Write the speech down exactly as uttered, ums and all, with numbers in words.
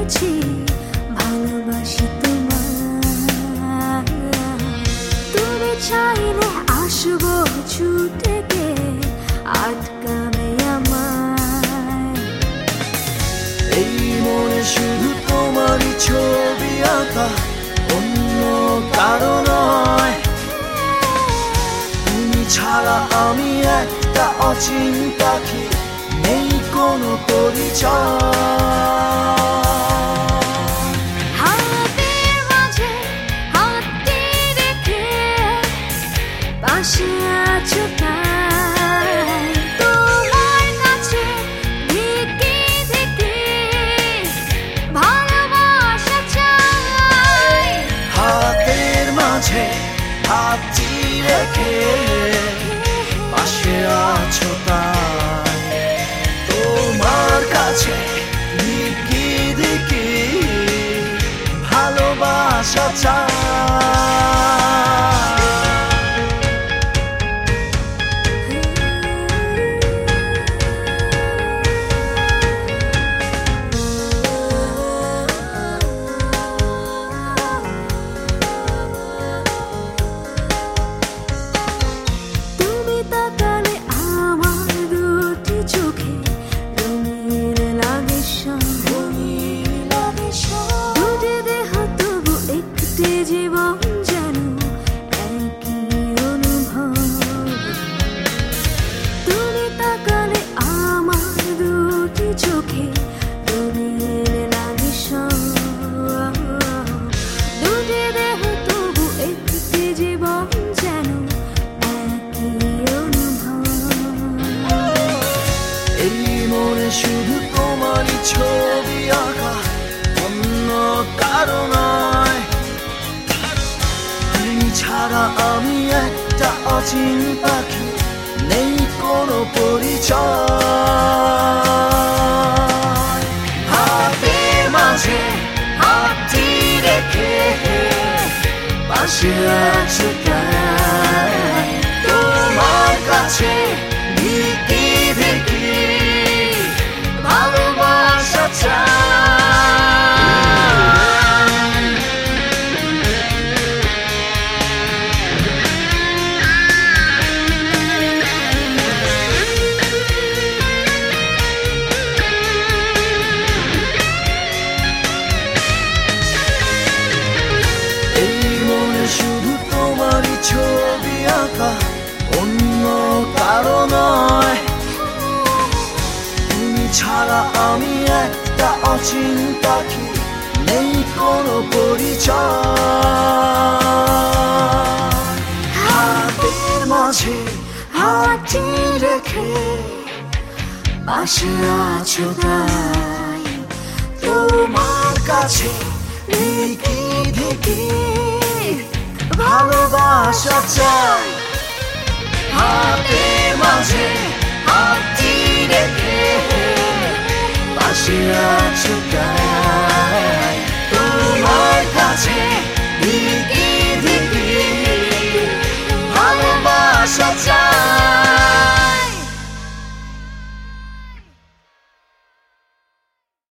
পেয়েছি ভালোবাসি তোমায়। তুমি চাইলে আসবো ছুটে গে আটকাবে আমায়। এই মনে শুধু তোমারই ছবি আঁকা, অন্য কারো নয়। তুমি ছাড়া আমি একটা অচিন পাখি, নেই কোনো পরিচয়। হাতের মাঝে হাতটি রেখে পাশে আছো তাই, তোমার কাছে ধিকি ধিকি ভালোবাসা চাই। হাতের মাঝে হাতটি রেখে পাশে আছো তাই, তোমার কাছে দিকি দিকি ভালোবাসা চাই। তুমি তাকালে আমার দুটি চোখে রঙিন লাগে সব, দুটি দেহ তবু একটি জীবন যেন একই অনুভব। তুমি তাকালে আমার দুটি চোখে রঙিন লাগে সব, দুটি দেহ তবু একটি জীবন যেন একই অনুভব। এই মনে শুধু তোমারই ছবি আঁকা, অন্য কারো নয়। তুমি ছাড়া আমি একটা অচিন পাখি, নেই কোনো পরিচয়। হাতের মাঝে হাতটি রেখে পাশে আছো তাই, তোমার কাছে ধিকি ধিকি ভালোবাসা চাই। এই মনে শুধু তোমারই ছবি আঁকা, অন্য কারো নয়। তুমি ছাড়া আমি একটা অচিন পাখি, নেই কোনো পরিচয়। হাতের মাঝে হাতটি রেখে পাশে আছো তাই, তোমার কাছে ধিকি ধিকি ভালোবাসা চাই। হাতের মাঝে হাতটি রেখে পাশে আছো তাই, তোমার কাছে ধিকি ধিকি ভালোবাসা চাই।